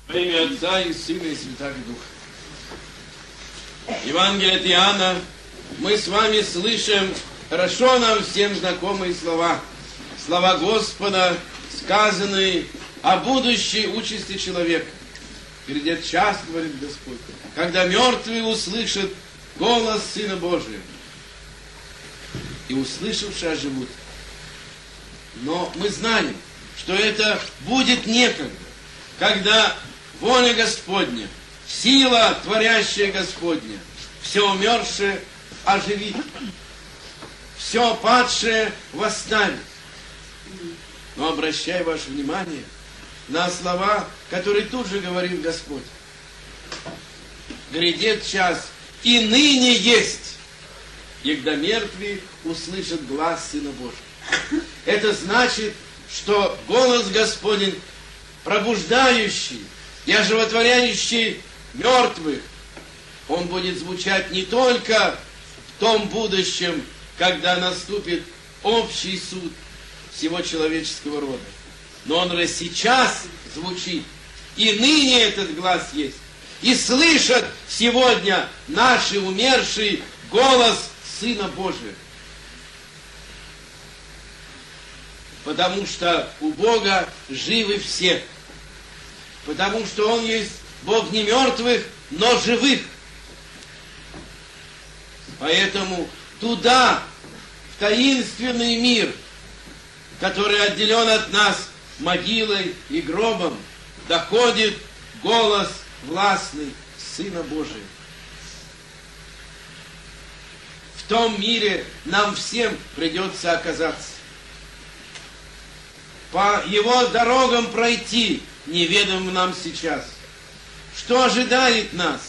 Во имя Отца и Сына и Святаго Духа. Евангелие от Иоанна мы с вами слышим хорошо нам всем знакомые слова. Слова Господа, сказанные о будущей участи человека. Придет час, говорит Господь, когда мертвые услышат голос Сына Божия. И услышавшие оживут. Но мы знаем, что это будет некогда, когда воля Господня, сила творящая Господня, все умершее оживит, все падшее восстанет. Но обращаю ваше внимание на слова, которые тут же говорит Господь. Грядет час, и ныне есть, когда мертвые услышат глас Сына Божия. Это значит, что голос Господень, пробуждающий и оживотворяющий мертвых, он будет звучать не только в том будущем, когда наступит общий суд всего человеческого рода, но он уже сейчас звучит, и ныне этот глас есть. И слышат сегодня наши умершие голос Сына Божия. Потому что у Бога живы все. Потому что Он есть Бог не мертвых, но живых. Поэтому туда, в таинственный мир, который отделен от нас могилой и гробом, доходит голос властный Сына Божия. В том мире нам всем придется оказаться. По его дорогам пройти, неведомым нам сейчас. Что ожидает нас,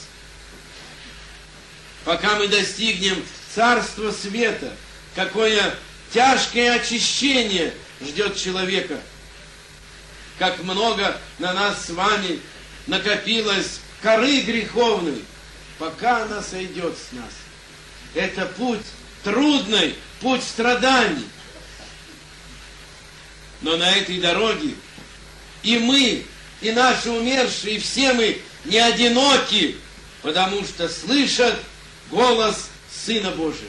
пока мы достигнем Царства Света? Какое тяжкое очищение ждет человека. Как много на нас с вами накопилось коры греховной, пока она сойдет с нас. Это путь трудный, путь страданий. Но на этой дороге и мы, и наши умершие, и все мы не одиноки, потому что слышат голос Сына Божия.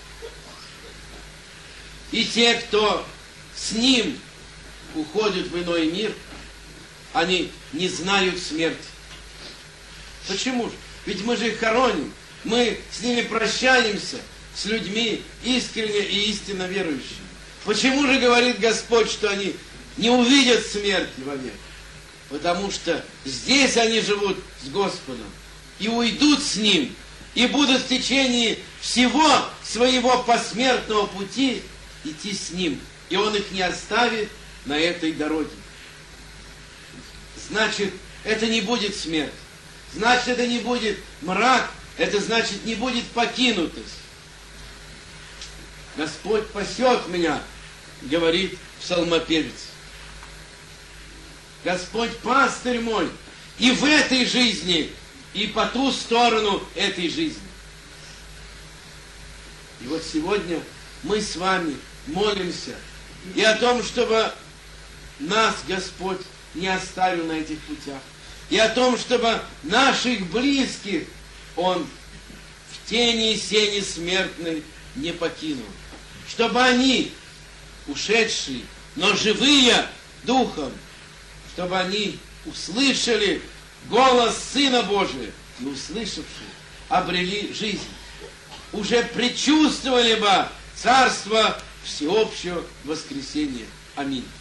И те, кто с Ним уходят в иной мир, они не знают смерти. Почему же? Ведь мы же их хороним. Мы с ними прощаемся, с людьми искренне и истинно верующими. Почему же говорит Господь, что они не увидят смерти вовек? Потому что здесь они живут с Господом и уйдут с Ним, и будут в течение всего своего посмертного пути идти с Ним. И Он их не оставит на этой дороге. Значит, это не будет смерть. Значит, это не будет мрак. Это значит, не будет покинутость. Господь пасет меня, говорит псалмопевец. Господь пастырь мой и в этой жизни, и по ту сторону этой жизни. И вот сегодня мы с вами молимся и о том, чтобы нас Господь не оставил на этих путях, и о том, чтобы наших близких Он в тени и сени смертной не покинул. Чтобы они, ушедшие, но живые духом, чтобы они услышали голос Сына Божия, и услышавшие, обрели жизнь. Уже предчувствовали бы царство всеобщего воскресения. Аминь.